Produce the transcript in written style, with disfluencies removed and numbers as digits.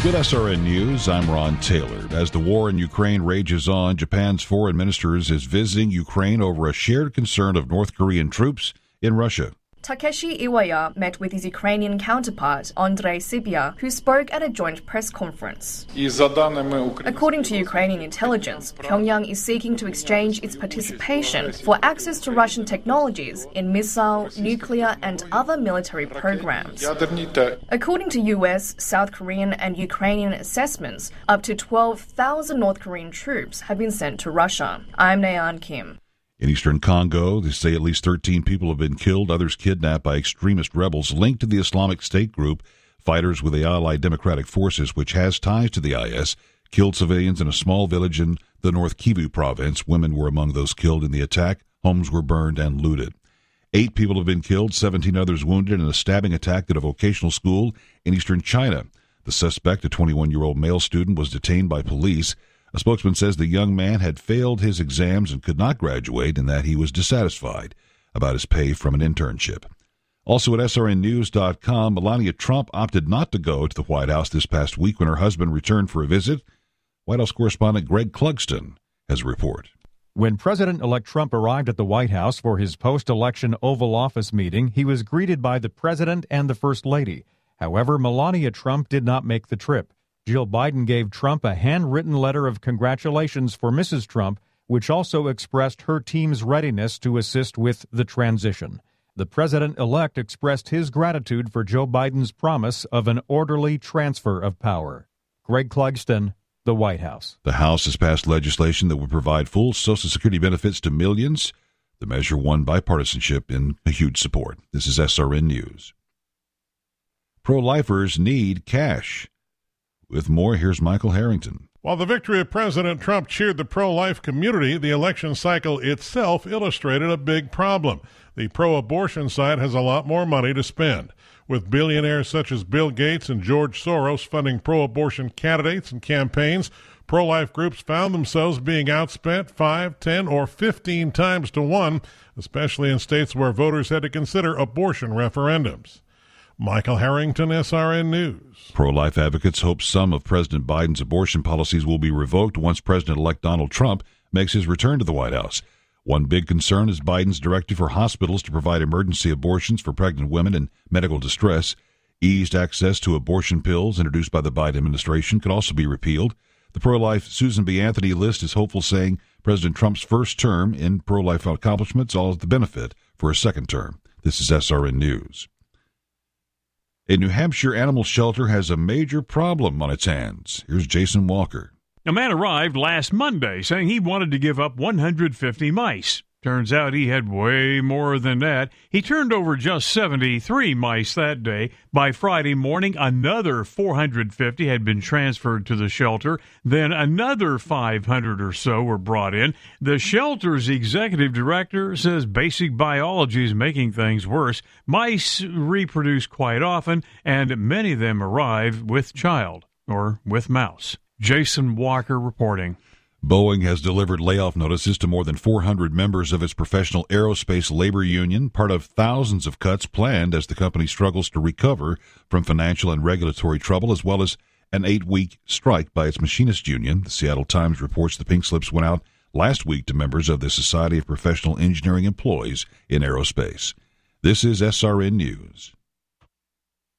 With SRN News, I'm Ron Taylor. As the war in Ukraine rages on, Japan's foreign minister is visiting Ukraine over a shared concern of North Korean troops in Russia. Takeshi Iwaya met with his Ukrainian counterpart, Andrei Sybiha, who spoke at a joint press conference. According to Ukrainian intelligence, Pyongyang is seeking to exchange its participation for access to Russian technologies in missile, nuclear, and other military programs. According to US, South Korean, and Ukrainian assessments, up to 12,000 North Korean troops have been sent to Russia. I'm Nayan Kim. In eastern Congo, they say at least 13 people have been killed, others kidnapped by extremist rebels linked to the Islamic State group. Fighters with the Allied Democratic Forces, which has ties to the IS, killed civilians in a small village in the North Kivu province. Women were among those killed in the attack. Homes were burned and looted. 8 people have been killed, 17 others wounded in a stabbing attack at a vocational school in eastern China. The suspect, a 21-year-old male student, was detained by police. A spokesman says the young man had failed his exams and could not graduate, and that he was dissatisfied about his pay from an internship. Also at srnnews.com, Melania Trump opted not to go to the White House this past week when her husband returned for a visit. White House correspondent Greg Clugston has a report. When President-elect Trump arrived at the White House for his post-election Oval Office meeting, he was greeted by the President and the First Lady. However, Melania Trump did not make the trip. Jill Biden gave Trump a handwritten letter of congratulations for Mrs. Trump, which also expressed her team's readiness to assist with the transition. The president-elect expressed his gratitude for Joe Biden's promise of an orderly transfer of power. Greg Clugston, the White House. The House has passed legislation that would provide full Social Security benefits to millions. The measure won bipartisanship in a huge support. This is SRN News. Pro-lifers need cash. With more, here's Michael Harrington. While the victory of President Trump cheered the pro-life community, the election cycle itself illustrated a big problem. The pro-abortion side has a lot more money to spend. With billionaires such as Bill Gates and George Soros funding pro-abortion candidates and campaigns, pro-life groups found themselves being outspent 5, 10, or 15 times to 1, especially in states where voters had to consider abortion referendums. Michael Harrington, SRN News. Pro-life advocates hope some of President Biden's abortion policies will be revoked once President-elect Donald Trump makes his return to the White House. One big concern is Biden's directive for hospitals to provide emergency abortions for pregnant women in medical distress. Eased access to abortion pills introduced by the Biden administration could also be repealed. The pro-life Susan B. Anthony list is hopeful, saying President Trump's first term in pro-life accomplishments all at the benefit for a second term. This is SRN News. A New Hampshire animal shelter has a major problem on its hands. Here's Jason Walker. A man arrived last Monday saying he wanted to give up 150 mice. Turns out he had way more than that. He turned over just 73 mice that day. By Friday morning, another 450 had been transferred to the shelter. Then another 500 or so were brought in. The shelter's executive director says basic biology is making things worse. Mice reproduce quite often, and many of them arrive with child or with mouse. Jason Walker reporting. Boeing has delivered layoff notices to more than 400 members of its professional aerospace labor union, part of thousands of cuts planned as the company struggles to recover from financial and regulatory trouble, as well as an 8-week strike by its machinist union. The Seattle Times reports the pink slips went out last week to members of the Society of Professional Engineering Employees in Aerospace. This is SRN News.